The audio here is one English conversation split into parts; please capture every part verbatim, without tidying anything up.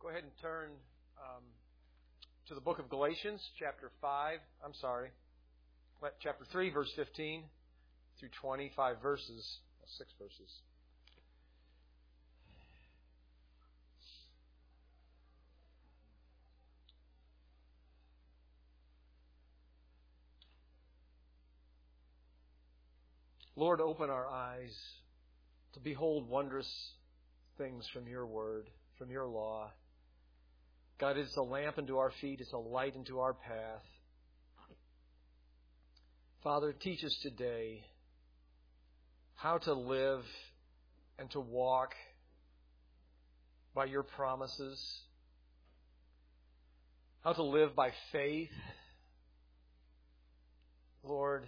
Go ahead and turn um, to the book of Galatians, chapter five. I'm sorry, chapter three, verse fifteen through twenty-five verses, six verses. Lord, open our eyes to behold wondrous things from your word, from your law. God, it's a lamp unto our feet, it's a light unto our path. Father, teach us today how to live and to walk by your promises, how to live by faith. Lord,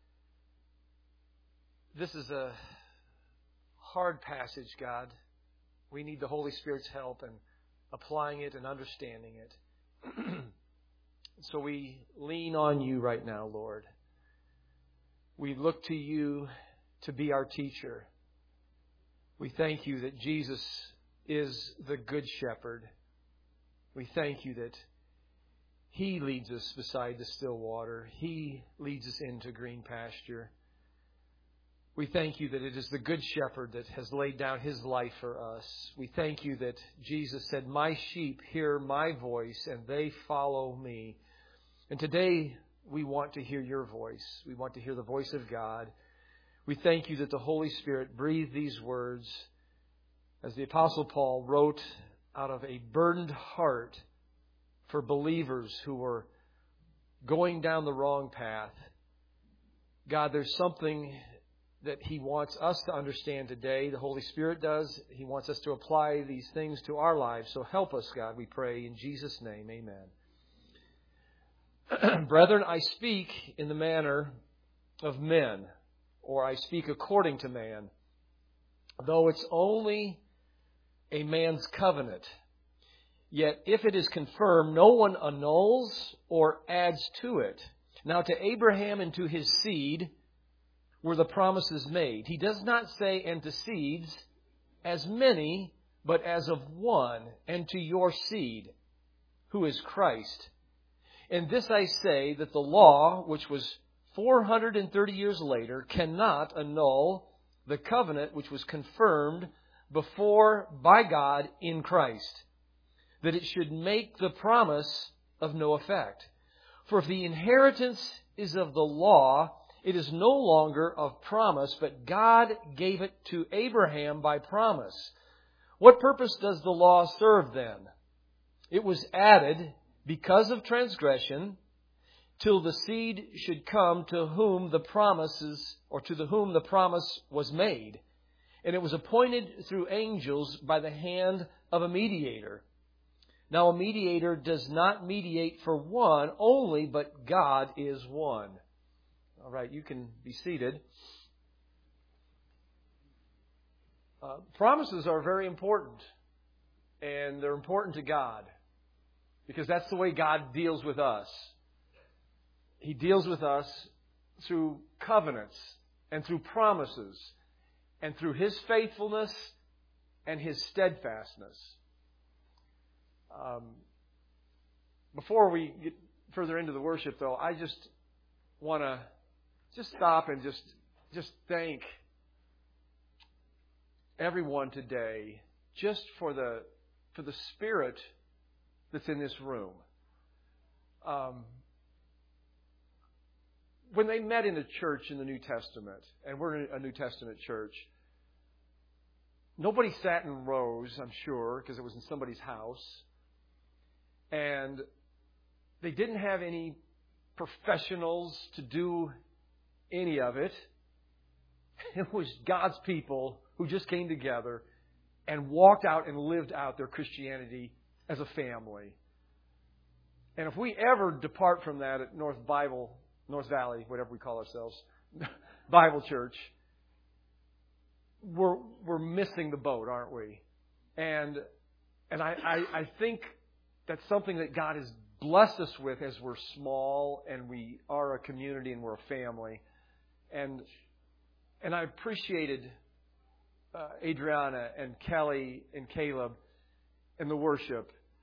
this is a hard passage, God. We need the Holy Spirit's help in applying it and understanding it. So we lean on you right now, Lord. We look to you to be our teacher. We thank you that Jesus is the Good Shepherd. We thank you that He leads us beside the still water. He leads us into green pasture. We thank you that it is the Good Shepherd that has laid down His life for us. We thank you that Jesus said, "My sheep hear my voice and they follow me." And today we want to hear your voice. We want to hear the voice of God. We thank you that the Holy Spirit breathed these words as the Apostle Paul wrote out of a burdened heart for believers who were going down the wrong path. God, there's something that He wants us to understand today. The Holy Spirit does. He wants us to apply these things to our lives. So help us, God, we pray. In Jesus' name, amen. Brethren, I speak in the manner of men, or I speak according to man, though it's only a man's covenant. Yet if it is confirmed, no one annuls or adds to it. Now to Abraham and to his seed were the promises made. He does not say, "and to seeds, as many, but as of one, and to your seed, who is Christ. And this I say, that the law, which was four hundred thirty years later, cannot annul the covenant which was confirmed before by God in Christ, that it should make the promise of no effect. For if the inheritance is of the law, it is no longer of promise, but God gave it to Abraham by promise. What purpose does the law serve then? It was added because of transgression, till the seed should come to whom the promises, or to the whom the promise was made. And it was appointed through angels by the hand of a mediator. Now a mediator does not mediate for one only, but God is one. All right, you can be seated. Uh, promises are very important, and they're important to God, because that's the way God deals with us. He deals with us through covenants and through promises and through His faithfulness and His steadfastness. Um, before we get further into the worship, though, I just want to Just stop and just just thank everyone today just for the for the spirit that's in this room. Um, when they met in a church in the New Testament, and we're in a New Testament church, nobody sat in rows, I'm sure, because it was in somebody's house. And they didn't have any professionals to do any of it. It was God's people who just came together and walked out and lived out their Christianity as a family. And if we ever depart from that at North Bible, North Valley, whatever we call ourselves, Bible Church, we're we're missing the boat, aren't we? And and I, I, I think that's something that God has blessed us with as we're small and we are a community and we're a family. And and I appreciated uh, Adriana and Kelly and Caleb and the worship.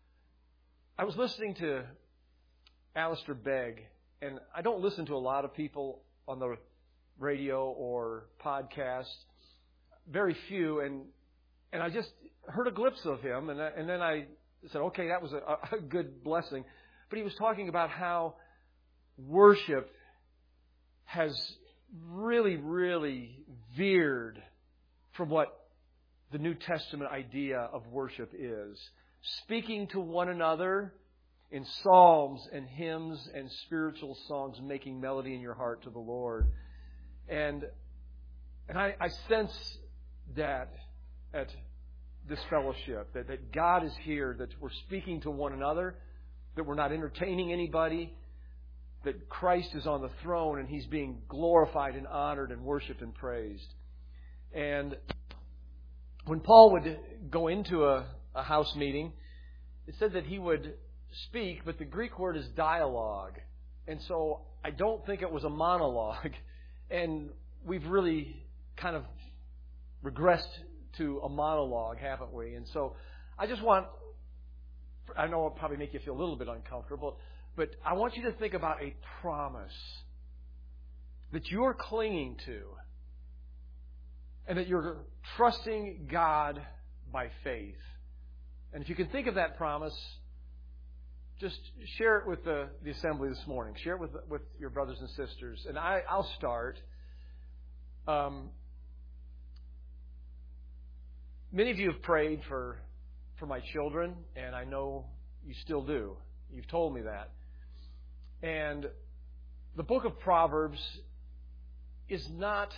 I was listening to Alistair Begg, and I don't listen to a lot of people on the radio or podcast, very few, and and I just heard a glimpse of him, and, I, and then I said, okay, that was a, a good blessing. But he was talking about how worship has really, really veered from what the New Testament idea of worship is. Speaking to one another in psalms and hymns and spiritual songs, making melody in your heart to the Lord. And and I, I sense that at this fellowship, that, that God is here, that we're speaking to one another, that we're not entertaining anybody, that Christ is on the throne and He's being glorified and honored and worshiped and praised. And when Paul would go into a, a house meeting, it said that he would speak, but the Greek word is dialogue. And so I don't think it was a monologue. And we've really kind of regressed to a monologue, haven't we? And so I just want, I know it'll probably make you feel a little bit uncomfortable, but I want you to think about a promise that you're clinging to and that you're trusting God by faith. And if you can think of that promise, just share it with the, the assembly this morning. Share it with, with your brothers and sisters. And I, I'll start. Um, many of you have prayed for, for my children, and I know you still do. You've told me that. And the book of Proverbs is not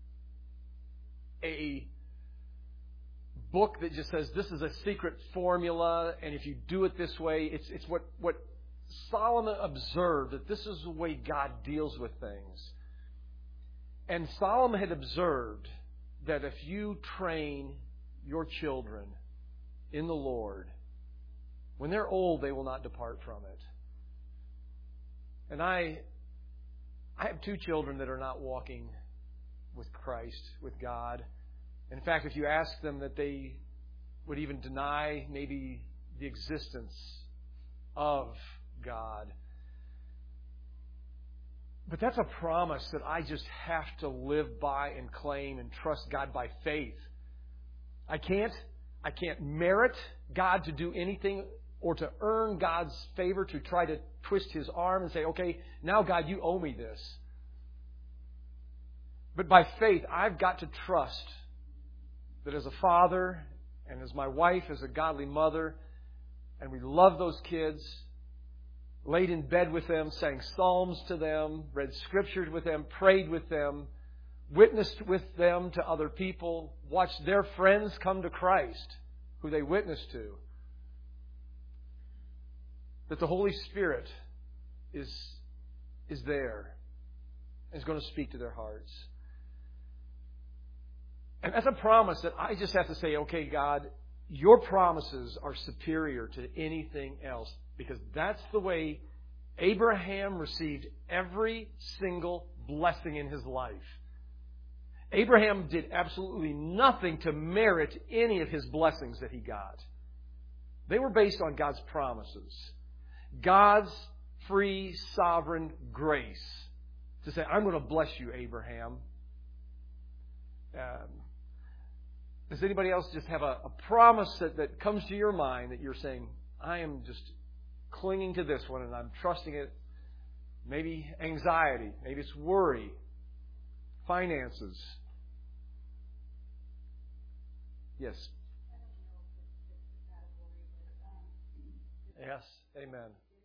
a book that just says this is a secret formula, and if you do it this way, it's it's what, what Solomon observed, that this is the way God deals with things. And Solomon had observed that if you train your children in the Lord, when they're old, they will not depart from it. And I I have two children that are not walking with Christ, with God. In fact, if you ask them that they would even deny maybe the existence of God. But that's a promise that I just have to live by and claim and trust God by faith. I can't, I can't merit God to do anything or to earn God's favor, to try to twist His arm and say, okay, now God, you owe me this. But by faith, I've got to trust that as a father and as my wife, as a godly mother, and we love those kids, laid in bed with them, sang psalms to them, read scriptures with them, prayed with them, witnessed with them to other people, watched their friends come to Christ, who they witnessed to, that the Holy Spirit is, is there and is going to speak to their hearts. And that's a promise that I just have to say, okay, God, your promises are superior to anything else, because that's the way Abraham received every single blessing in his life. Abraham did absolutely nothing to merit any of his blessings that he got. They were based on God's promises. God's free, sovereign grace to say, I'm going to bless you, Abraham. Um, does anybody else just have a, a promise that, that comes to your mind that you're saying, I am just clinging to this one and I'm trusting it? Maybe anxiety, maybe it's worry, finances. Yes. Yes. Amen.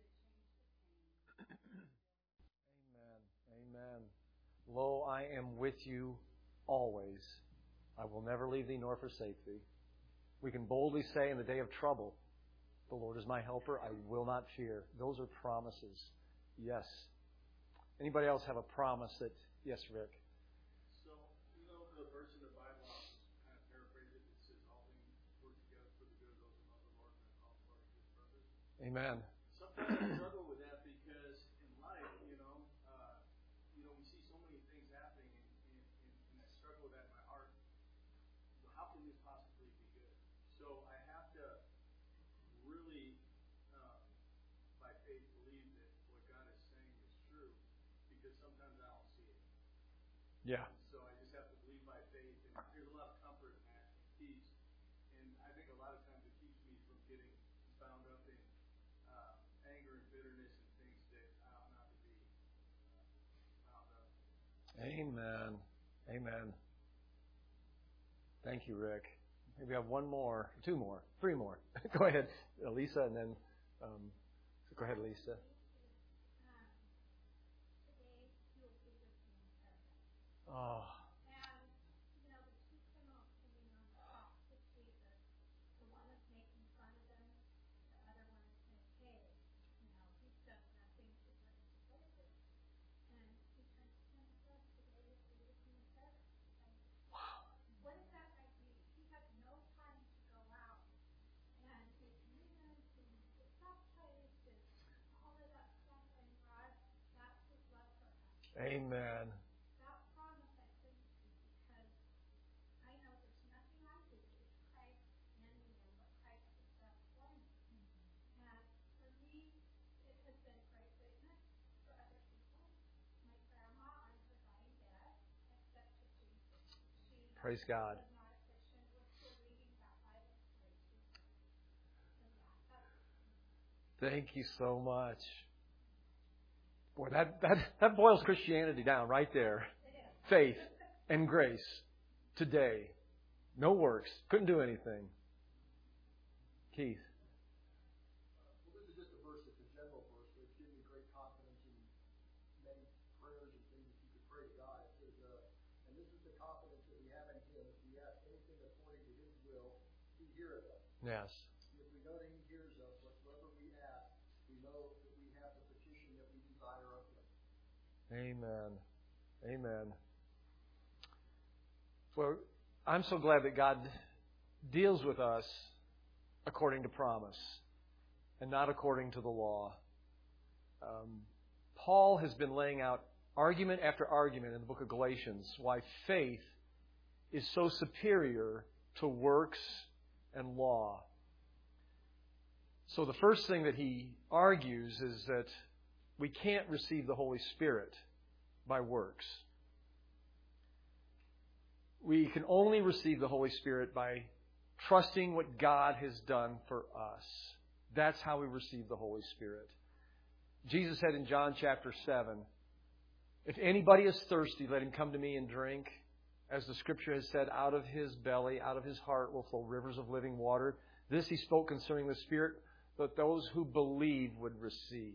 Amen. Amen. Lo, I am with you always. I will never leave thee nor forsake thee. We can boldly say in the day of trouble, the Lord is my helper, I will not fear. Those are promises. Yes. Anybody else have a promise that, yes, Rick? So, you know the verse in the Bible, I'll just kind of paraphrase it. It says, all things work together for the good of those who love the Lord and are called according to His purpose. Amen. Sometimes I struggle with that because in life, you know, uh, you know, we see so many things happening, and, and, and, and I struggle with that in my heart. How can this possibly be good? So I have to really uh, Yeah. So I just have to believe by faith. And there's a lot of comfort in that, and peace. And I think a lot of times it keeps me from getting bound up in uh, anger and bitterness and things that I ought not to be uh, bound up in. Amen. Amen. Thank you, Rick. Maybe we have one more, two more, three more. Go ahead, Lisa, and then um, go ahead, Lisa. Oh. Amen. Praise God. Thank you so much. Boy, that, that, that boils Christianity down right there. Faith and grace today. No works. Couldn't do anything. Keith. Well, this is just a verse. It's a general verse, but it's giving you great confidence in many prayers and things that you could pray to God. It says, uh, and this is the confidence that we have in Him. If we ask anything according to His will, He heareth us. Yes. If we know that He hears us, whatsoever we ask, we know that we have the petition that we desire of Him. Amen. Amen. Well, I'm so glad that God deals with us according to promise and not according to the law. Um, Paul has been laying out argument after argument in the book of Galatians why faith is so superior to works and law. So the first thing that he argues is that we can't receive the Holy Spirit by works. We can only receive the Holy Spirit by trusting what God has done for us. That's how we receive the Holy Spirit. Jesus said in John chapter seven, if anybody is thirsty, let him come to me and drink. As the Scripture has said, out of his belly, out of his heart will flow rivers of living water. This he spoke concerning the Spirit, that those who believe would receive.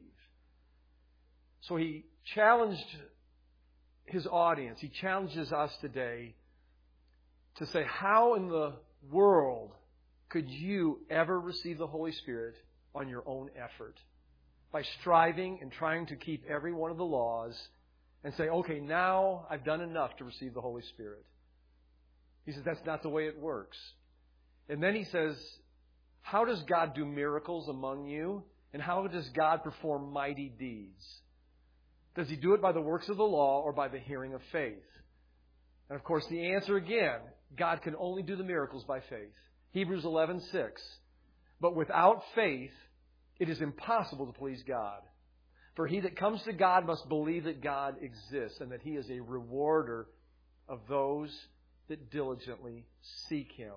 So he challenged his audience. He challenges us today to say, how in the world could you ever receive the Holy Spirit on your own effort? By striving and trying to keep every one of the laws and say, okay, now I've done enough to receive the Holy Spirit. He says, that's not the way it works. And then he says, how does God do miracles among you? And how does God perform mighty deeds? Does He do it by the works of the law or by the hearing of faith? And of course, the answer again, God can only do the miracles by faith. Hebrews eleven six. But without faith, it is impossible to please God. For he that comes to God must believe that God exists and that He is a rewarder of those that diligently seek Him.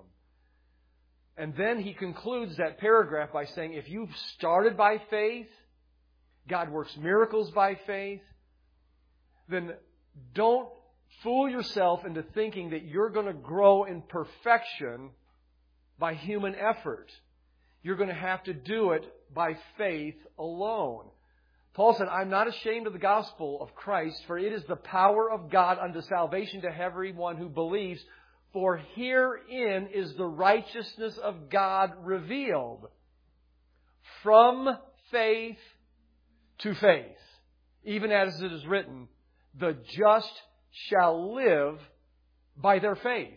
And then he concludes that paragraph by saying, if you've started by faith, God works miracles by faith, then don't fool yourself into thinking that you're going to grow in perfection by human effort. You're going to have to do it by faith alone. Paul said, I'm not ashamed of the gospel of Christ, for it is the power of God unto salvation to everyone who believes. For herein is the righteousness of God revealed, from faith to faith. Even as it is written, the just shall live by their faith.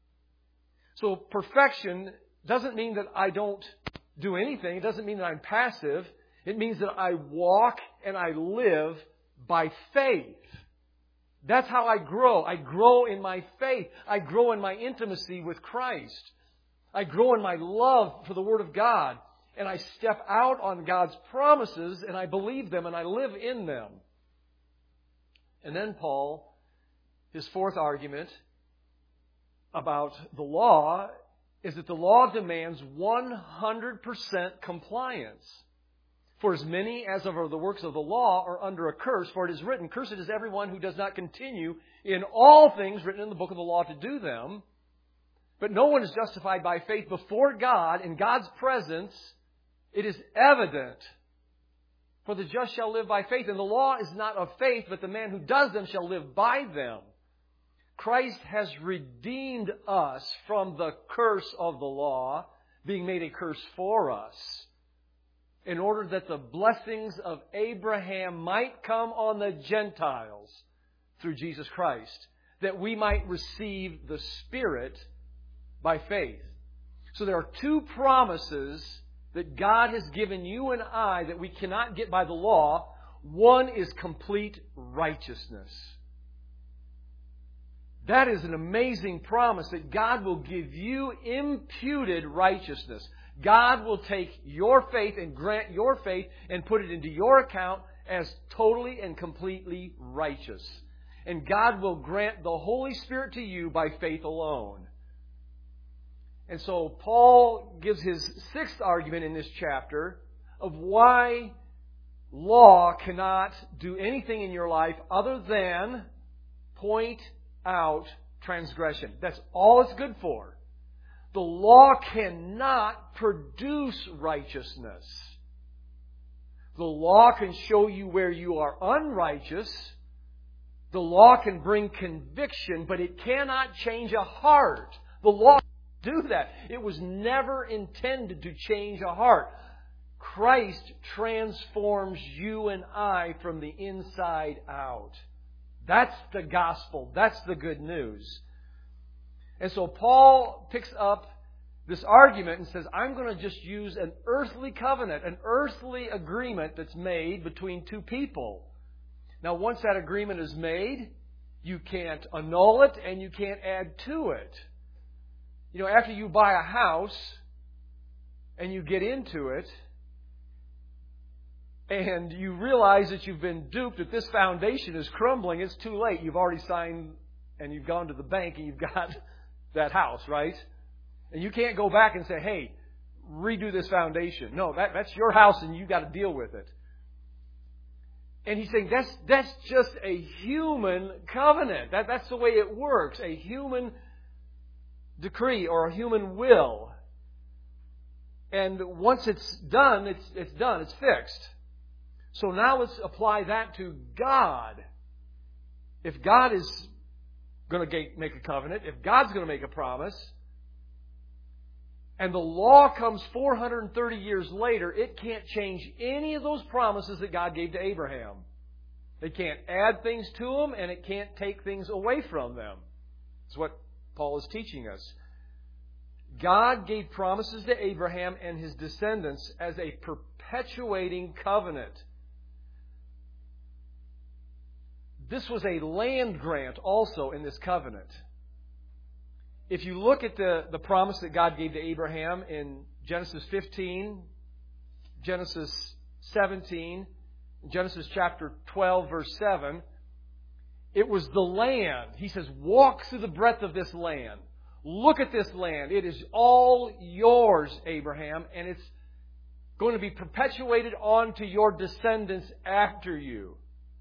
So perfection doesn't mean that I don't do anything. It doesn't mean that I'm passive. It means that I walk and I live by faith. That's how I grow. I grow in my faith. I grow in my intimacy with Christ. I grow in my love for the Word of God. And I step out on God's promises and I believe them and I live in them. And then Paul, his fourth argument about the law is that the law demands one hundred percent compliance. For as many as of the works of the law are under a curse, for it is written, "Cursed is everyone who does not continue in all things written in the book of the law to do them." But no one is justified by faith before God in God's presence. It is evident. For the just shall live by faith. And the law is not of faith, but the man who does them shall live by them. Christ has redeemed us from the curse of the law, being made a curse for us, in order that the blessings of Abraham might come on the Gentiles through Jesus Christ, that we might receive the Spirit by faith. So there are two promises that God has given you and I that we cannot get by the law. One is complete righteousness. That is an amazing promise that God will give you imputed righteousness. God will take your faith and grant your faith and put it into your account as totally and completely righteous. And God will grant the Holy Spirit to you by faith alone. And so Paul gives his sixth argument in this chapter of why law cannot do anything in your life other than point out transgression. That's all it's good for. The law cannot produce righteousness. The law can show you where you are unrighteous. The law can bring conviction, but it cannot change a heart. The law do that. It was never intended to change a heart. Christ transforms you and I from the inside out. That's the gospel. That's the good news. And so Paul picks up this argument and says, I'm going to just use an earthly covenant, an earthly agreement that's made between two people. Now, once that agreement is made, you can't annul it and you can't add to it. You know, after you buy a house and you get into it and you realize that you've been duped, that this foundation is crumbling, it's too late. You've already signed and you've gone to the bank and you've got that house, right? And you can't go back and say, hey, redo this foundation. No, that, that's your house and you've got to deal with it. And he's saying that's that's just a human covenant. That, that's the way it works. A human decree or a human will. And once it's done, it's it's done. It's fixed. So now let's apply that to God. If God is going to make a covenant, if God's going to make a promise, and the law comes four hundred thirty years later, it can't change any of those promises that God gave to Abraham. It can't add things to them, and it can't take things away from them. That's what Paul is teaching us. God gave promises to Abraham and his descendants as a perpetuating covenant. This was a land grant also in this covenant. If you look at the, the promise that God gave to Abraham in Genesis fifteen, Genesis seventeen, Genesis chapter twelve, verse seven, it was the land. He says, walk through the breadth of this land. Look at this land. It is all yours, Abraham, and it's going to be perpetuated on to your descendants after you.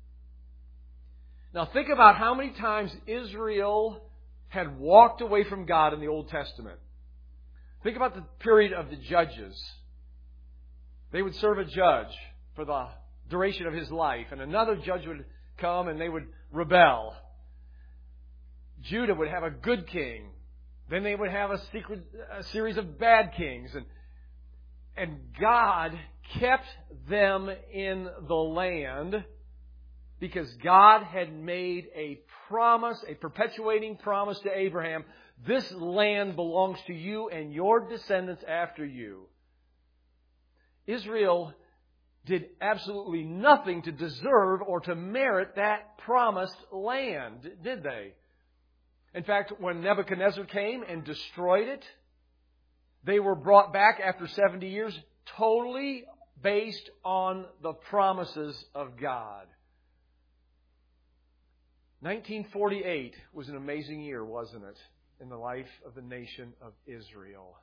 Now think about how many times Israel had walked away from God in the Old Testament. Think about the period of the judges. They would serve a judge for the duration of his life, and another judge would come and they would rebel. Judah would have a good king. Then they would have a, secret, a series of bad kings. And, and God kept them in the land because God had made a promise, a perpetuating promise to Abraham. This land belongs to you and your descendants after you. Israel did absolutely nothing to deserve or to merit that promised land, did they? In fact, when Nebuchadnezzar came and destroyed it, they were brought back after seventy years totally based on the promises of God. nineteen forty-eight was an amazing year, wasn't it, in the life of the nation of Israel?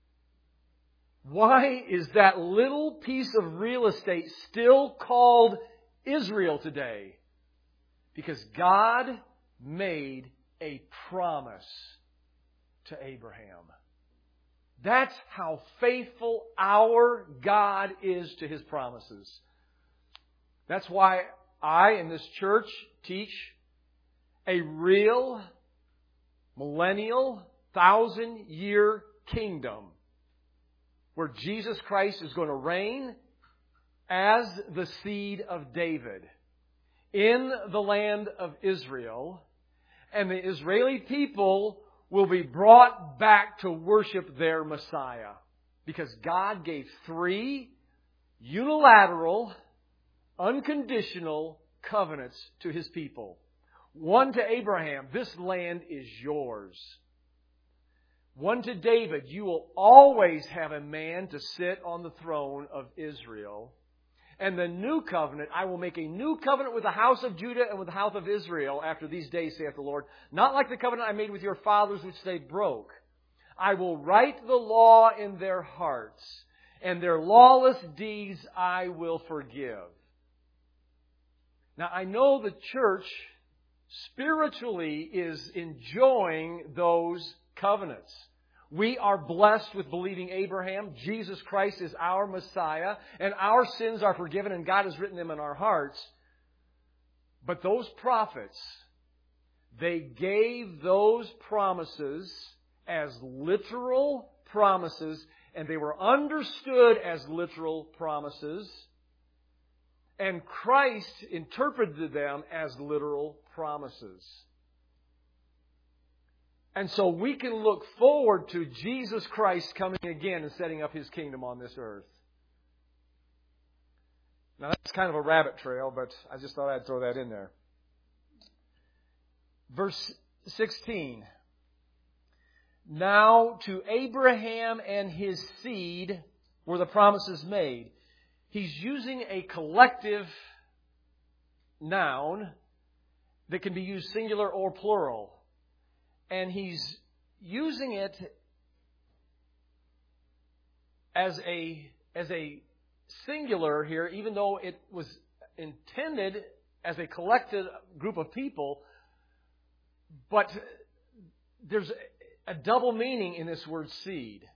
Why is that little piece of real estate still called Israel today? Because God made a promise to Abraham. That's how faithful our God is to His promises. That's why I, in this church, teach a real, millennial, thousand-year kingdom where Jesus Christ is going to reign as the seed of David in the land of Israel, and the Israeli people will be brought back to worship their Messiah. Because God gave three unilateral, unconditional covenants to His people. One to Abraham, this land is yours. One to David, you will always have a man to sit on the throne of Israel. And the new covenant, I will make a new covenant with the house of Judah and with the house of Israel after these days, saith the Lord. Not like the covenant I made with your fathers, which they broke. I will write the law in their hearts, and their lawless deeds I will forgive. Now, I know the church spiritually is enjoying those covenants. We are blessed with believing Abraham. Jesus Christ is our Messiah, and our sins are forgiven, and God has written them in our hearts. But those prophets, they gave those promises as literal promises, and they were understood as literal promises, and Christ interpreted them as literal promises. And so we can look forward to Jesus Christ coming again and setting up His kingdom on this earth. Now that's kind of a rabbit trail, but I just thought I'd throw that in there. Verse sixteen. Now to Abraham and his seed were the promises made. He's using a collective noun that can be used singular or plural. And he's using it as a, as a singular here, even though it was intended as a collected group of people. But there's a double meaning in this word seed.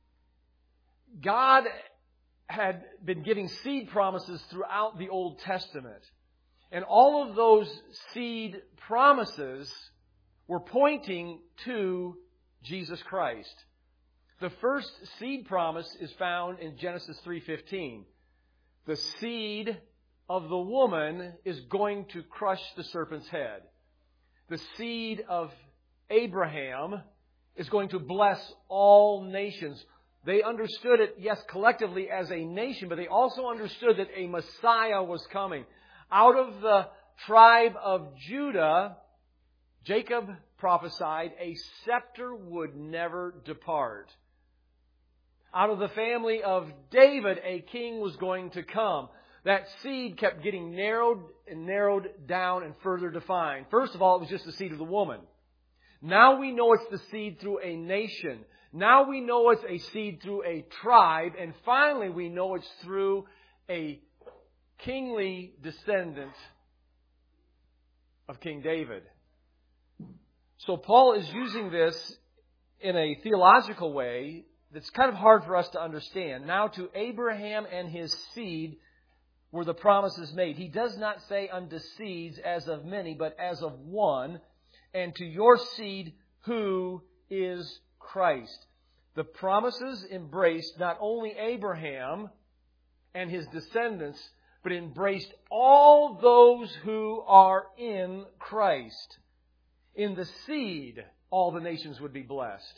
God had been giving seed promises throughout the Old Testament. And all of those seed promises were pointing to Jesus Christ. The first seed promise is found in Genesis three fifteen. The seed of the woman is going to crush the serpent's head. The seed of Abraham is going to bless all nations. They understood it, yes, collectively as a nation, but they also understood that a Messiah was coming. Out of the tribe of Judah, Jacob prophesied a scepter would never depart. Out of the family of David, a king was going to come. That seed kept getting narrowed and narrowed down and further defined. First of all, it was just the seed of the woman. Now we know it's the seed through a nation. Now we know it's a seed through a tribe. And finally, we know it's through a kingly descendant of King David. So Paul is using this in a theological way that's kind of hard for us to understand. Now to Abraham and his seed were the promises made. He does not say unto seeds as of many, but as of one, and to your seed who is Christ. The promises embraced not only Abraham and his descendants, but embraced all those who are in Christ. In the seed, all the nations would be blessed.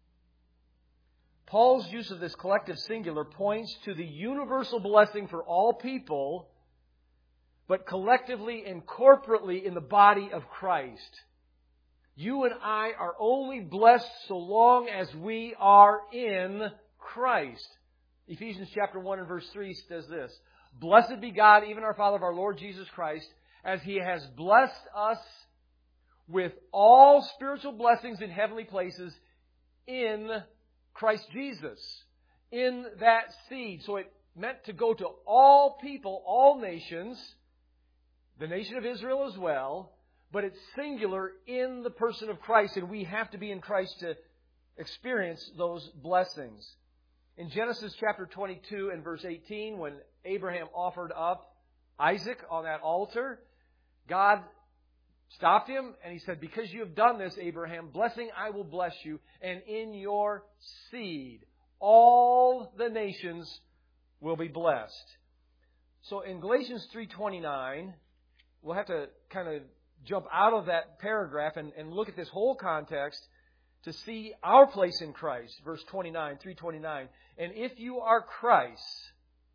Paul's use of this collective singular points to the universal blessing for all people, but collectively and corporately in the body of Christ. You and I are only blessed so long as we are in Christ. Ephesians chapter one and verse three says this: Blessed be God, even our Father of our Lord Jesus Christ, as He has blessed us with all spiritual blessings in heavenly places in Christ Jesus, in that seed. So it meant to go to all people, all nations, the nation of Israel as well, but it's singular in the person of Christ, and we have to be in Christ to experience those blessings. In Genesis chapter twenty-two and verse eighteen, when Abraham offered up Isaac on that altar, God stopped him and He said, because you have done this, Abraham, blessing I will bless you, and in your seed all the nations will be blessed. So in Galatians three twenty-nine, we'll have to kind of jump out of that paragraph and, and look at this whole context to see our place in Christ. Verse twenty-nine, three twenty-nine. And if you are Christ,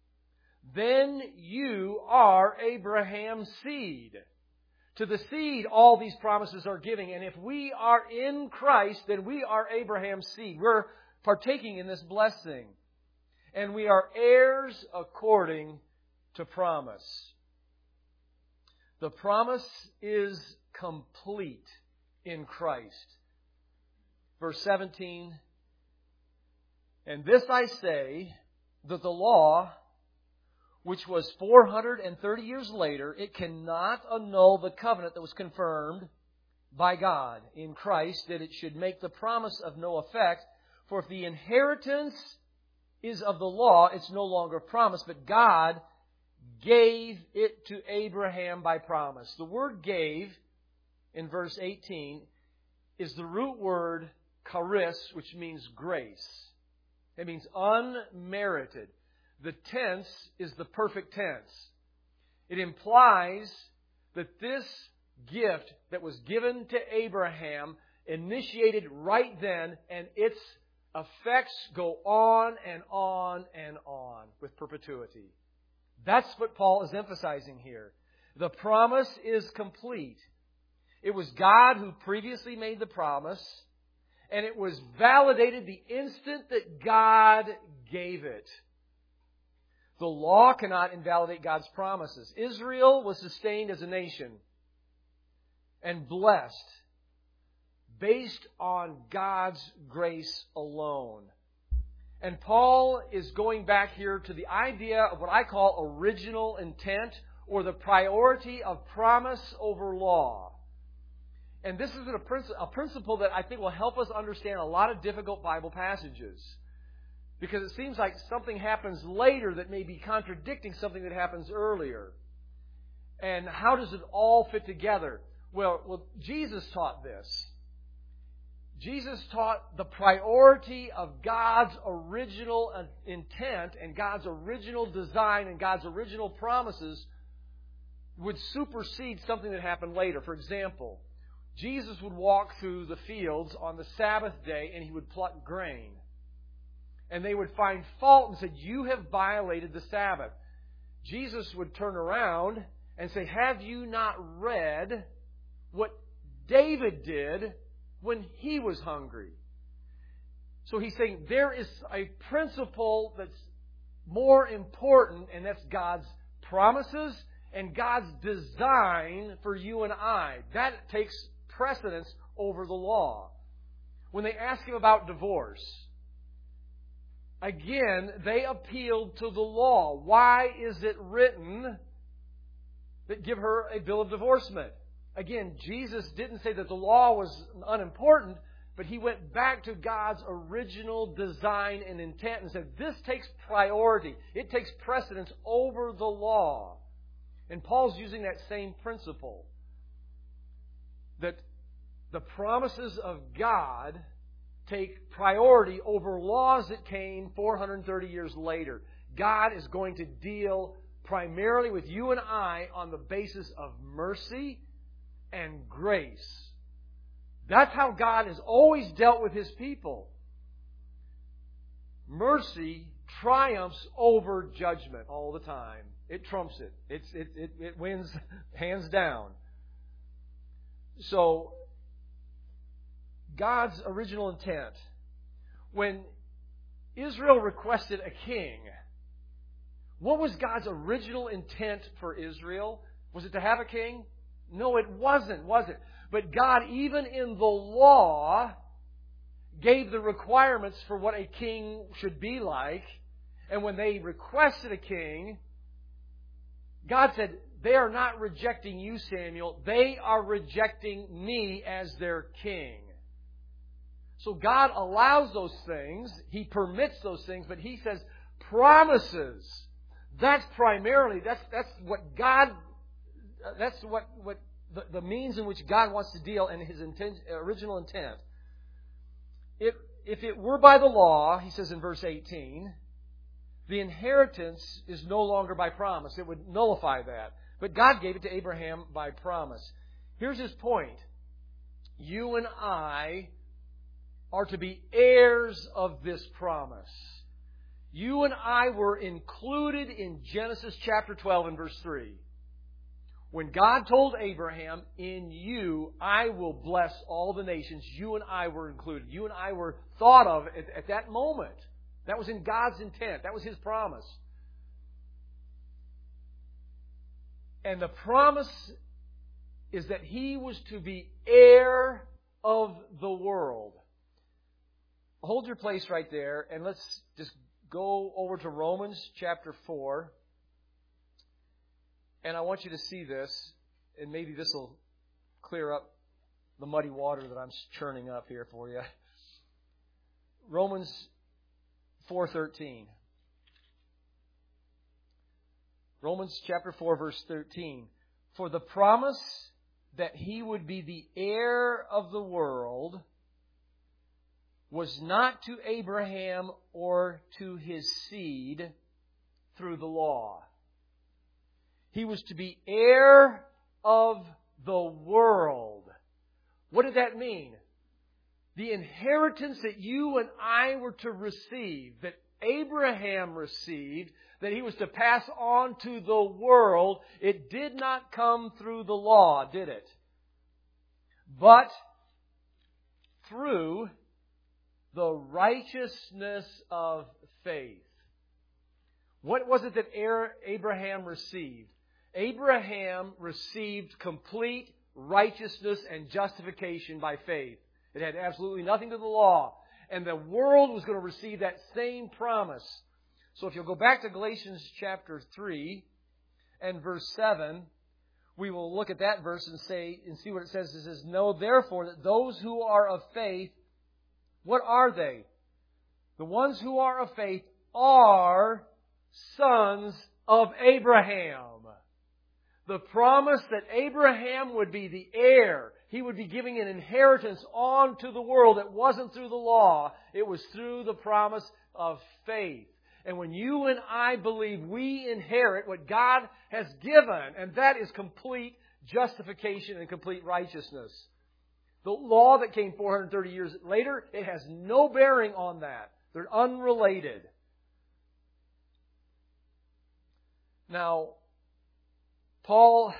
then you are Abraham's seed. To the seed, all these promises are giving. And if we are in Christ, then we are Abraham's seed. We're partaking in this blessing. And we are heirs according to promise. The promise is complete in Christ. Verse seventeen, and this I say, that the law, which was four hundred thirty years later, it cannot annul the covenant that was confirmed by God in Christ, that it should make the promise of no effect. For if the inheritance is of the law, it's no longer a promise, but God gave it to Abraham by promise. The word gave in verse eighteen is the root word charis, which means grace. It means unmerited. The tense is the perfect tense. It implies that this gift that was given to Abraham initiated right then, and its effects go on and on and on with perpetuity. That's what Paul is emphasizing here. The promise is complete. It was God who previously made the promise, and it was validated the instant that God gave it. The law cannot invalidate God's promises. Israel was sustained as a nation and blessed based on God's grace alone. And Paul is going back here to the idea of what I call original intent, or the priority of promise over law. And this is a principle that I think will help us understand a lot of difficult Bible passages. Because it seems like something happens later that may be contradicting something that happens earlier. And how does it all fit together? Well, well, Jesus taught this. Jesus taught the priority of God's original intent and God's original design and God's original promises would supersede something that happened later. For example, Jesus would walk through the fields on the Sabbath day and He would pluck grain. And they would find fault and say, you have violated the Sabbath. Jesus would turn around and say, have you not read what David did when he was hungry? So He's saying there is a principle that's more important, and that's God's promises and God's design for you and I. That takes precedence over the law. When they ask Him about divorce, again, they appealed to the law. Why is it written that give her a bill of divorcement? Again, Jesus didn't say that the law was unimportant, but He went back to God's original design and intent and said, this takes priority. It takes precedence over the law. And Paul's using that same principle. That the promises of God take priority over laws that came four hundred thirty years later. God is going to deal primarily with you and I on the basis of mercy and grace. That's how God has always dealt with His people. Mercy triumphs over judgment all the time. It trumps it. It's, it, it, it wins hands down. So, God's original intent. When Israel requested a king, what was God's original intent for Israel? Was it to have a king? No, it wasn't, was it? But God, even in the law, gave the requirements for what a king should be like. And when they requested a king, God said, they are not rejecting you, Samuel. They are rejecting me as their king. So God allows those things. He permits those things. But He says, promises. That's primarily, that's, that's what God, that's what, what the, the means in which God wants to deal in His intent, original intent. If, if it were by the law, He says in verse eighteen, the inheritance is no longer by promise. It would nullify that. But God gave it to Abraham by promise. Here's His point. You and I are to be heirs of this promise. You and I were included in Genesis chapter twelve and verse three. When God told Abraham, in you I will bless all the nations, you and I were included. You and I were thought of at, at that moment. That was in God's intent. That was His promise. And the promise is that He was to be heir of the world. Hold your place right there, and let's just go over to Romans chapter four. And I want you to see this, and maybe this will clear up the muddy water that I'm churning up here for you. Romans four thirteen. Romans chapter four, verse thirteen. For the promise that He would be the heir of the world was not to Abraham or to his seed through the law. He was to be heir of the world. What did that mean? The inheritance that you and I were to receive, that Abraham received, that he was to pass on to the world, it did not come through the law, did it? But through the righteousness of faith. What was it that Abraham received? Abraham received complete righteousness and justification by faith. It had absolutely nothing to the law. And the world was going to receive that same promise. So if you'll go back to Galatians chapter three and verse seven, we will look at that verse and say and see what it says. It says, know therefore that those who are of faith, what are they? The ones who are of faith are sons of Abraham. The promise that Abraham would be the heir. He would be giving an inheritance on to the world. It wasn't through the law. It was through the promise of faith. And when you and I believe, we inherit what God has given. And that is complete justification and complete righteousness. The law that came four hundred thirty years later, it has no bearing on that. They're unrelated. Now, Paul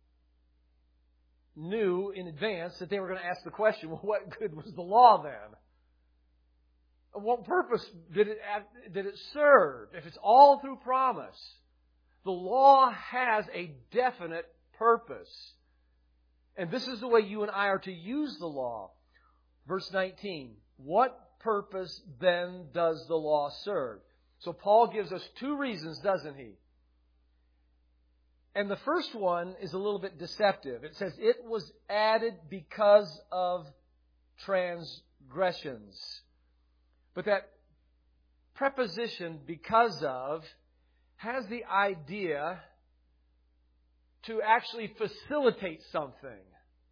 knew in advance that they were going to ask the question, well, what good was the law then? What purpose did it, did it serve? If it's all through promise, the law has a definite purpose. And this is the way you and I are to use the law. Verse nineteen, what purpose then does the law serve? So Paul gives us two reasons, doesn't he? And the first one is a little bit deceptive. It says it was added because of transgressions. But that preposition, because of, has the idea to actually facilitate something.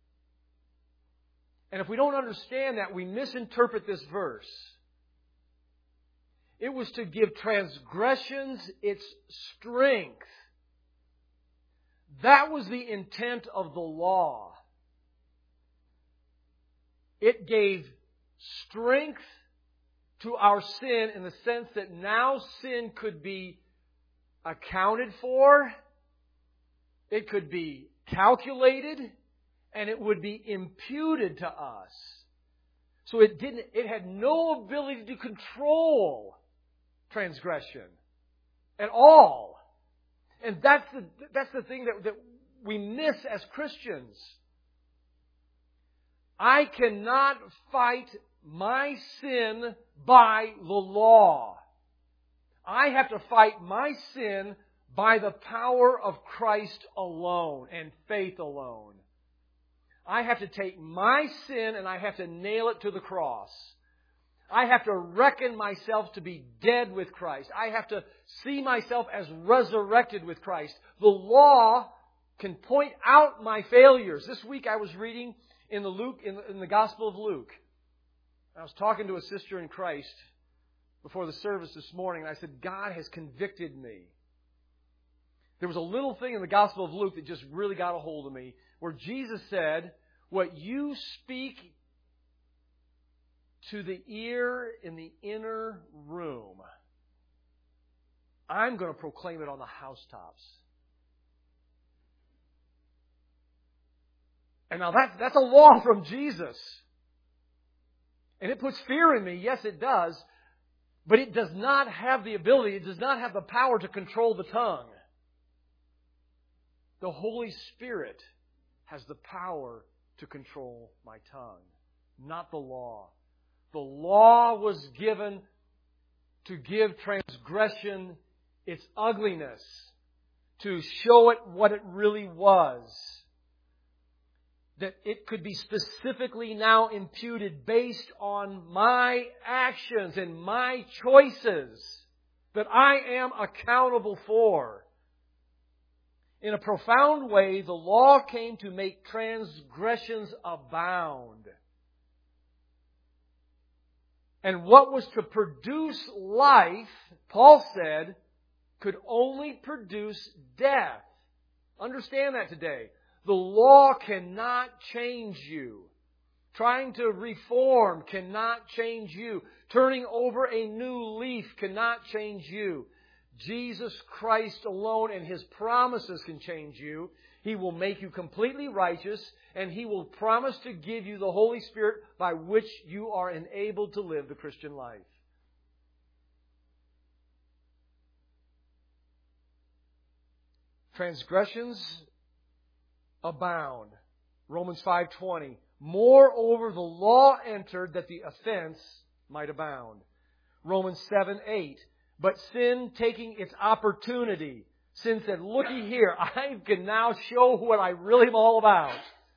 And if we don't understand that, we misinterpret this verse. It was to give transgressions its strength. That was the intent of the law. It gave strength to our sin in the sense that now sin could be accounted for, it could be calculated, and it would be imputed to us. So it didn't, it had no ability to control transgression at all. And that's the, that's the thing that, that we miss as Christians. I cannot fight my sin by the law. I have to fight my sin by the power of Christ alone and faith alone. I have to take my sin and I have to nail it to the cross. I have to reckon myself to be dead with Christ. I have to see myself as resurrected with Christ. The law can point out my failures. This week I was reading in the Luke in the, in the Gospel of Luke. I was talking to a sister in Christ before the service this morning, and I said, God has convicted me. There was a little thing in the Gospel of Luke that just really got a hold of me, where Jesus said, what you speak to the ear in the inner room, I'm going to proclaim it on the housetops. And now that's, that's a law from Jesus. And it puts fear in me. Yes, it does. But it does not have the ability, it does not have the power to control the tongue. The Holy Spirit has the power to control my tongue, not the law. The law was given to give transgression its ugliness, to show it what it really was. That it could be specifically now imputed based on my actions and my choices that I am accountable for. In a profound way, the law came to make transgressions abound. And what was to produce life, Paul said, could only produce death. Understand that today. The law cannot change you. Trying to reform cannot change you. Turning over a new leaf cannot change you. Jesus Christ alone and His promises can change you. He will make you completely righteous, and He will promise to give you the Holy Spirit by which you are enabled to live the Christian life. Transgressions abound. Romans five twenty. Moreover, the law entered that the offense might abound. Romans seven eight. But sin taking its opportunity, sin said, looky here, I can now show what I really am all about.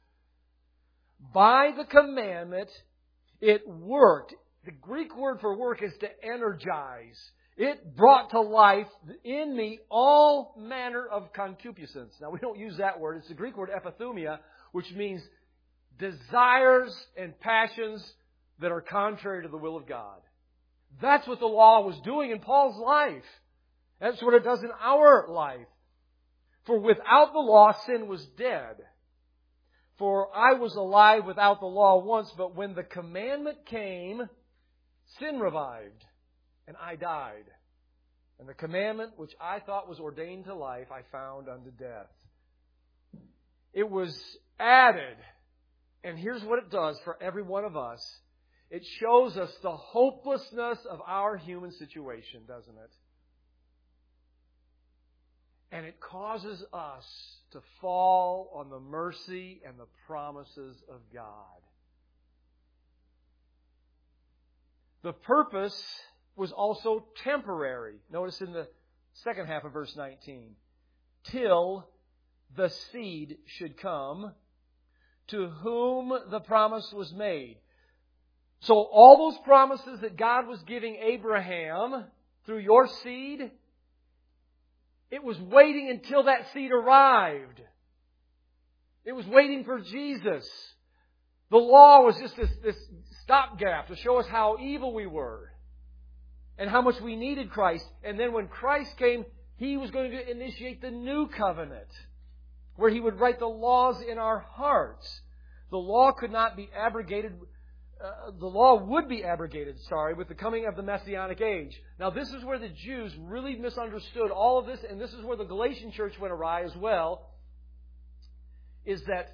By the commandment, it worked. The Greek word for work is to energize. It brought to life in me all manner of concupiscence. Now, we don't use that word. It's the Greek word epithumia, which means desires and passions that are contrary to the will of God. That's what the law was doing in Paul's life. That's what it does in our life. For without the law, sin was dead. For I was alive without the law once, but when the commandment came, sin revived, and I died. And the commandment which I thought was ordained to life, I found unto death. It was added. And here's what it does for every one of us. It shows us the hopelessness of our human situation, doesn't it? And it causes us to fall on the mercy and the promises of God. The purpose was also temporary. Notice in the second half of verse nineteen. Till the seed should come, to whom the promise was made. So all those promises that God was giving Abraham through your seed, it was waiting until that seed arrived. It was waiting for Jesus. The law was just this, this stopgap to show us how evil we were and how much we needed Christ. And then when Christ came, He was going to initiate the new covenant, where He would write the laws in our hearts. The law could not be abrogated. Uh, the law would be abrogated, sorry, with the coming of the Messianic age. Now, this is where the Jews really misunderstood all of this, and this is where the Galatian church went awry as well, is that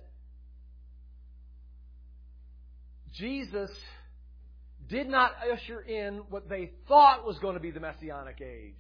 Jesus did not usher in what they thought was going to be the Messianic age.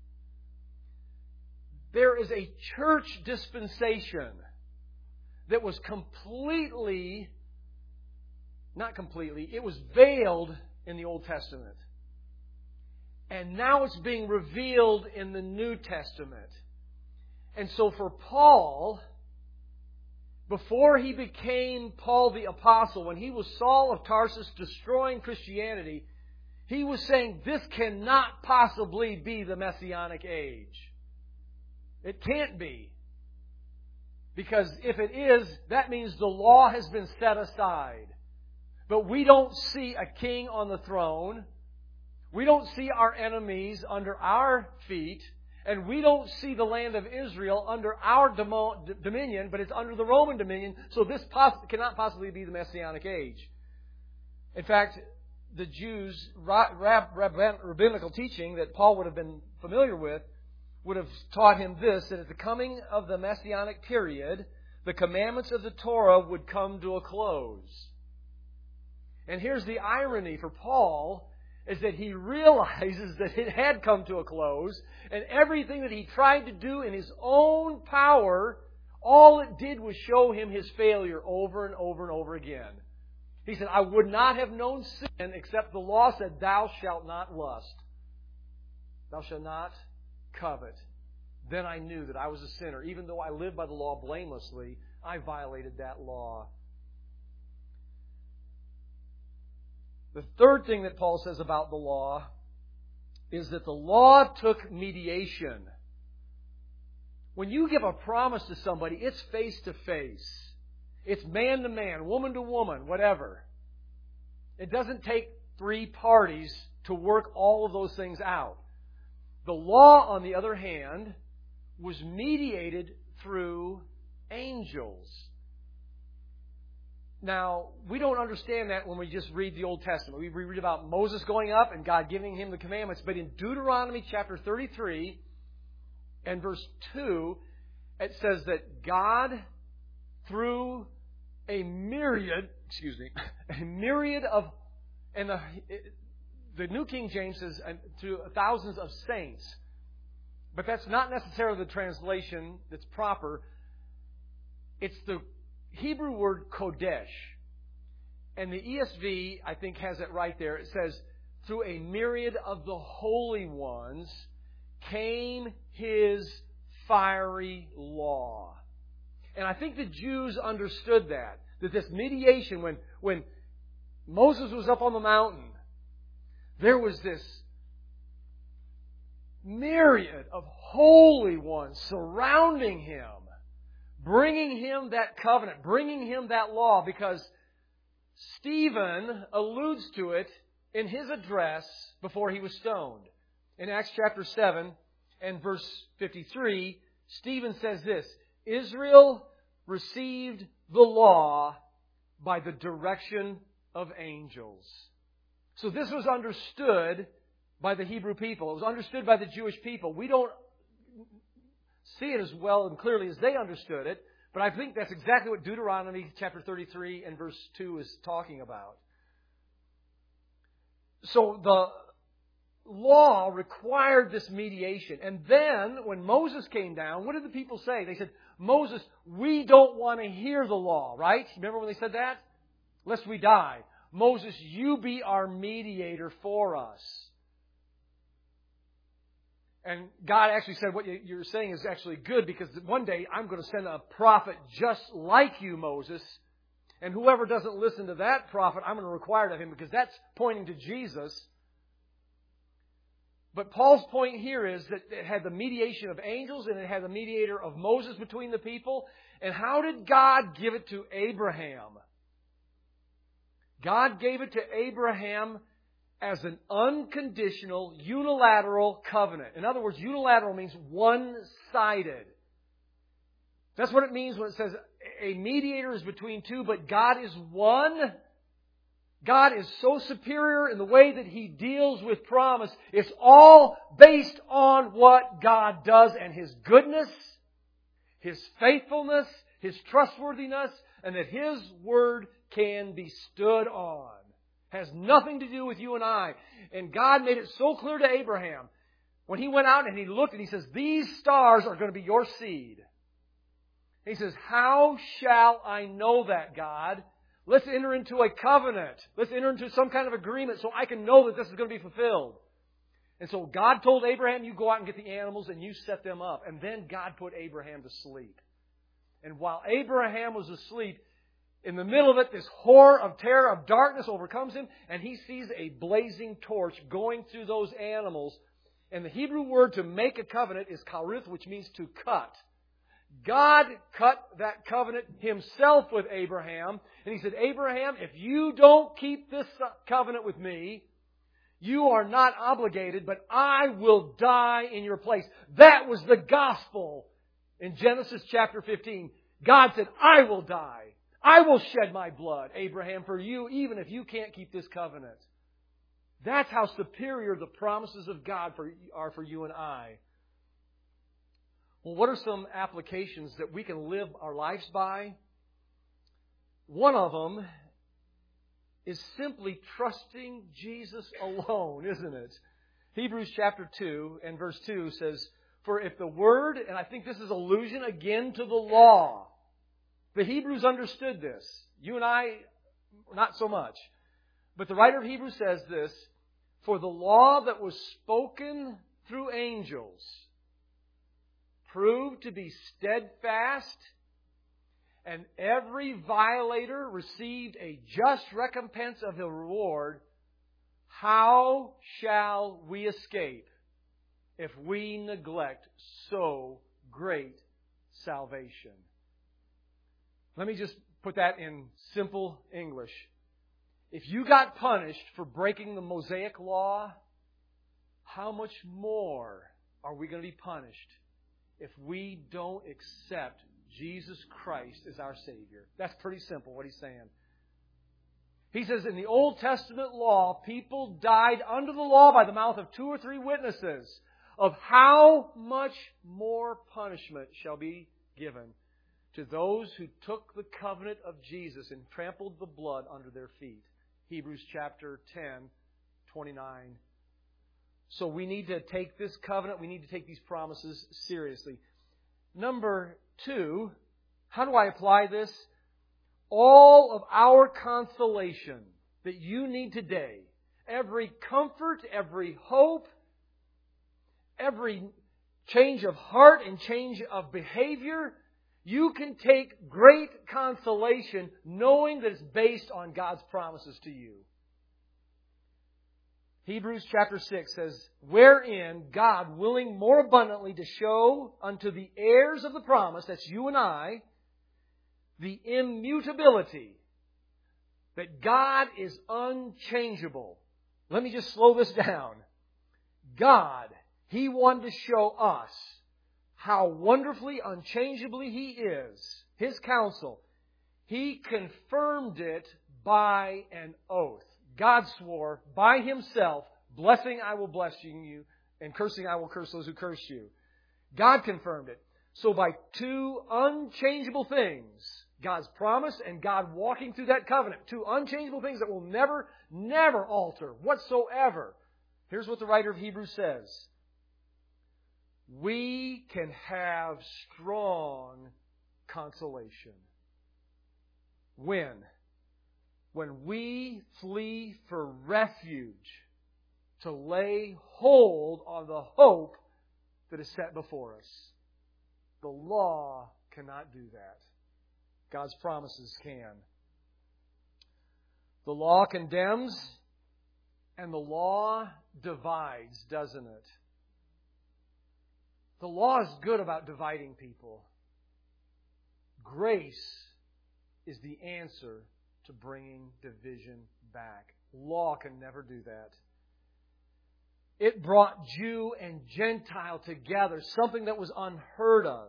There is a church dispensation that was completely not completely, it was veiled in the Old Testament. And now it's being revealed in the New Testament. And so for Paul, before he became Paul the Apostle, when he was Saul of Tarsus destroying Christianity, he was saying this cannot possibly be the Messianic age. It can't be. Because if it is, that means the law has been set aside. But we don't see a king on the throne. We don't see our enemies under our feet. And we don't see the land of Israel under our demo- dominion, but it's under the Roman dominion. So this poss- cannot possibly be the Messianic age. In fact, the Jews' rab- rab- rabbinical teaching that Paul would have been familiar with would have taught him this, that at the coming of the Messianic period, the commandments of the Torah would come to a close. And here's the irony for Paul, is that he realizes that it had come to a close, and everything that he tried to do in his own power, all it did was show him his failure over and over and over again. He said, I would not have known sin except the law said, thou shalt not lust. Thou shalt not covet. Then I knew that I was a sinner. Even though I lived by the law blamelessly, I violated that law. The third thing that Paul says about the law is that the law took mediation. When you give a promise to somebody, it's face to face. It's man to man, woman to woman, whatever. It doesn't take three parties to work all of those things out. The law, on the other hand, was mediated through angels. Now, we don't understand that when we just read the Old Testament. We read about Moses going up and God giving him the commandments. But in Deuteronomy chapter thirty-three and verse two, it says that God, through a myriad, excuse me, a myriad of, and the, the New King James says through thousands of saints. But that's not necessarily the translation that's proper. It's the Hebrew word kodesh. And the E S V, I think, has it right there. It says, through a myriad of the holy ones came His fiery law. And I think the Jews understood that. That this mediation, when, when Moses was up on the mountain, there was this myriad of holy ones surrounding Him, bringing Him that covenant, bringing Him that law, because Stephen alludes to it in his address before he was stoned. In Acts chapter seven and verse fifty-three, Stephen says this, Israel received the law by the direction of angels. So this was understood by the Hebrew people. It was understood by the Jewish people. We don't see it as well and clearly as they understood it, but I think that's exactly what Deuteronomy chapter thirty-three and verse two is talking about. So the law required this mediation. And then, when Moses came down, what did the people say? They said, Moses, we don't want to hear the law, right? Remember when they said that? Lest we die. Moses, you be our mediator for us. And God actually said, what you're saying is actually good, because one day I'm going to send a prophet just like you, Moses. And whoever doesn't listen to that prophet, I'm going to require it of him, because that's pointing to Jesus. But Paul's point here is that it had the mediation of angels and it had the mediator of Moses between the people. And how did God give it to Abraham? God gave it to Abraham as an unconditional, unilateral covenant. In other words, unilateral means one-sided. That's what it means when it says a mediator is between two, but God is one. God is so superior in the way that He deals with promise. It's all based on what God does and His goodness, His faithfulness, His trustworthiness, and that His word can be stood on. Has nothing to do with you and I. And God made it so clear to Abraham when he went out and he looked and he says, these stars are going to be your seed. He says, how shall I know that, God? Let's enter into a covenant. Let's enter into some kind of agreement so I can know that this is going to be fulfilled. And so God told Abraham, you go out and get the animals and you set them up. And then God put Abraham to sleep. And while Abraham was asleep, in the middle of it, this horror of terror, of darkness overcomes him, and he sees a blazing torch going through those animals. And the Hebrew word to make a covenant is karith, which means to cut. God cut that covenant Himself with Abraham. And He said, Abraham, if you don't keep this covenant with me, you are not obligated, but I will die in your place. That was the gospel in Genesis chapter fifteen. God said, I will die. I will shed my blood, Abraham, for you, even if you can't keep this covenant. That's how superior the promises of God for, are for you and I. Well, what are some applications that we can live our lives by? One of them is simply trusting Jesus alone, isn't it? Hebrews chapter two and verse two says, for if the word, and I think this is allusion again to the law. The Hebrews understood this. You and I, not so much. But the writer of Hebrews says this, for the law that was spoken through angels proved to be steadfast, and every violator received a just recompense of the reward. How shall we escape if we neglect so great salvation? Let me just put that in simple English. If you got punished for breaking the Mosaic law, how much more are we going to be punished if we don't accept Jesus Christ as our Savior? That's pretty simple what he's saying. He says in the Old Testament law, people died under the law by the mouth of two or three witnesses. Of how much more punishment shall be given to those who took the covenant of Jesus and trampled the blood under their feet. Hebrews chapter ten, twenty-nine. So we need to take this covenant, we need to take these promises seriously. Number two, how do I apply this? All of our consolation that you need today, every comfort, every hope, every change of heart and change of behavior, you can take great consolation knowing that it's based on God's promises to you. Hebrews chapter six says, wherein God, willing more abundantly to show unto the heirs of the promise, that's you and I, the immutability, that God is unchangeable. Let me just slow this down. God, He wanted to show us how wonderfully, unchangeably He is. His counsel. He confirmed it by an oath. God swore by Himself, blessing I will bless you, and cursing I will curse those who curse you. God confirmed it. So by two unchangeable things, God's promise and God walking through that covenant, two unchangeable things that will never, never alter whatsoever. Here's what the writer of Hebrews says. We can have strong consolation. When? When we flee for refuge to lay hold on the hope that is set before us. The law cannot do that. God's promises can. The law condemns and the law divides, doesn't it? The law is good about dividing people. Grace is the answer to bringing division back. Law can never do that. It brought Jew and Gentile together, something that was unheard of.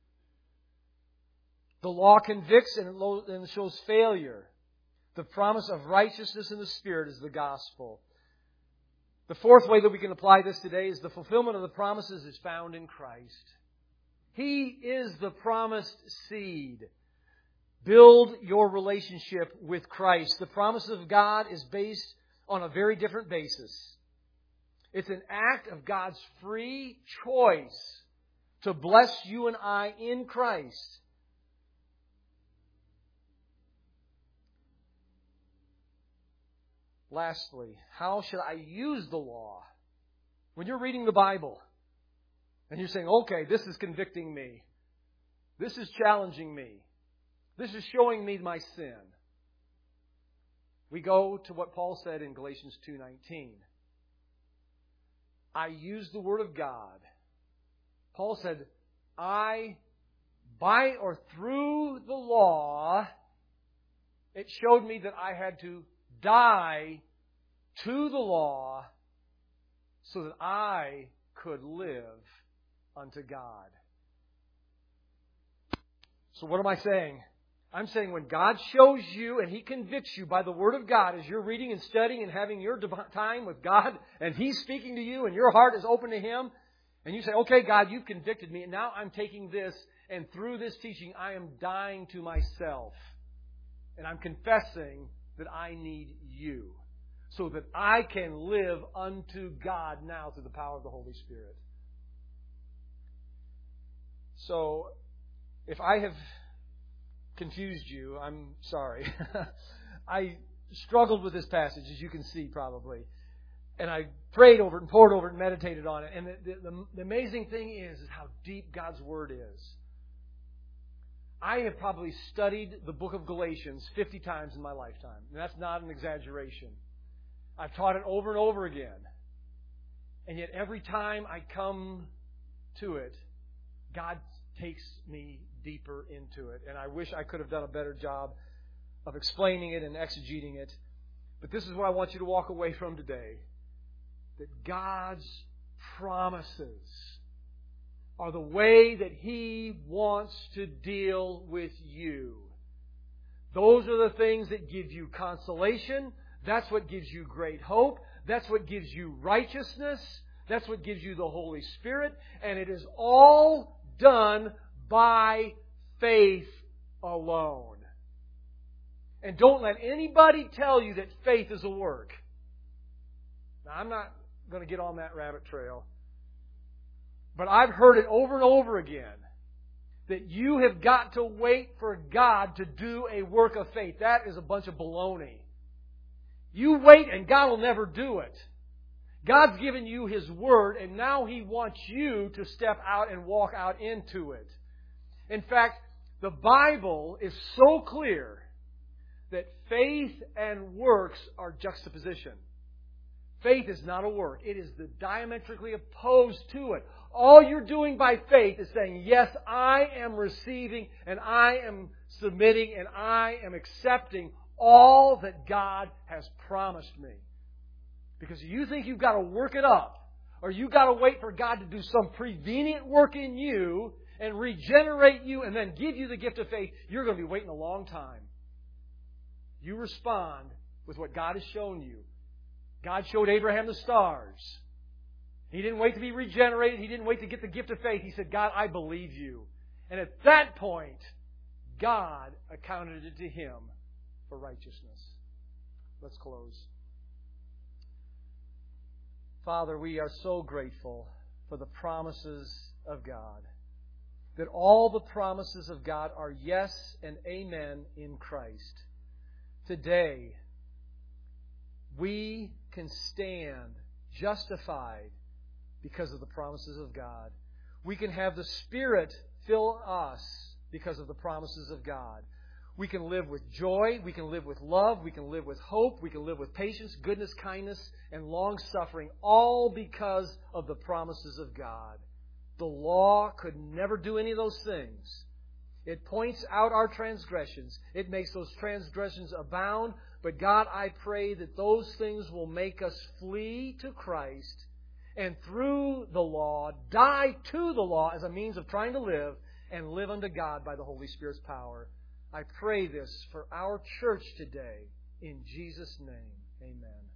The law convicts and shows failure. The promise of righteousness in the Spirit is the gospel. The fourth way that we can apply this today is the fulfillment of the promises is found in Christ. He is the promised seed. Build your relationship with Christ. The promise of God is based on a very different basis. It's an act of God's free choice to bless you and I in Christ. Lastly, how should I use the law? When you're reading the Bible and you're saying, okay, this is convicting me. This is challenging me. This is showing me my sin. We go to what Paul said in Galatians two nineteen. I use the Word of God. Paul said, I, by or through the law, it showed me that I had to die to the law so that I could live unto God. So what am I saying? I'm saying when God shows you and He convicts you by the Word of God as you're reading and studying and having your time with God and He's speaking to you and your heart is open to Him and you say, okay, God, you've convicted me and now I'm taking this and through this teaching I am dying to myself and I'm confessing that I need you so that I can live unto God now through the power of the Holy Spirit. So, if I have confused you, I'm sorry. I struggled with this passage, as you can see probably. And I prayed over it and pored over it and meditated on it. And the, the, the amazing thing is, is how deep God's Word is. I have probably studied the book of Galatians fifty times in my lifetime. And that's not an exaggeration. I've taught it over and over again. And yet every time I come to it, God takes me deeper into it. And I wish I could have done a better job of explaining it and exegeting it. But this is what I want you to walk away from today. That God's promises are the way that He wants to deal with you. Those are the things that give you consolation. That's what gives you great hope. That's what gives you righteousness. That's what gives you the Holy Spirit. And it is all done by faith alone. And don't let anybody tell you that faith is a work. Now, I'm not going to get on that rabbit trail. But I've heard it over and over again that you have got to wait for God to do a work of faith. That is a bunch of baloney. You wait and God will never do it. God's given you His Word and now He wants you to step out and walk out into it. In fact, the Bible is so clear that faith and works are juxtaposition. Faith is not a work. It is the diametrically opposed to it. All you're doing by faith is saying, yes, I am receiving and I am submitting and I am accepting all that God has promised me. Because you think you've got to work it up, or you've got to wait for God to do some prevenient work in you and regenerate you and then give you the gift of faith, you're going to be waiting a long time. You respond with what God has shown you. God showed Abraham the stars. He didn't wait to be regenerated. He didn't wait to get the gift of faith. He said, God, I believe you. And at that point, God accounted it to him for righteousness. Let's close. Father, we are so grateful for the promises of God. That all the promises of God are yes and amen in Christ. Today, we can stand justified because of the promises of God. We can have the Spirit fill us because of the promises of God. We can live with joy. We can live with love. We can live with hope. We can live with patience, goodness, kindness, and long-suffering, all because of the promises of God. The law could never do any of those things. It points out our transgressions. It makes those transgressions abound. But God, I pray that those things will make us flee to Christ and through the law, die to the law as a means of trying to live and live unto God by the Holy Spirit's power. I pray this for our church today. In Jesus' name, amen.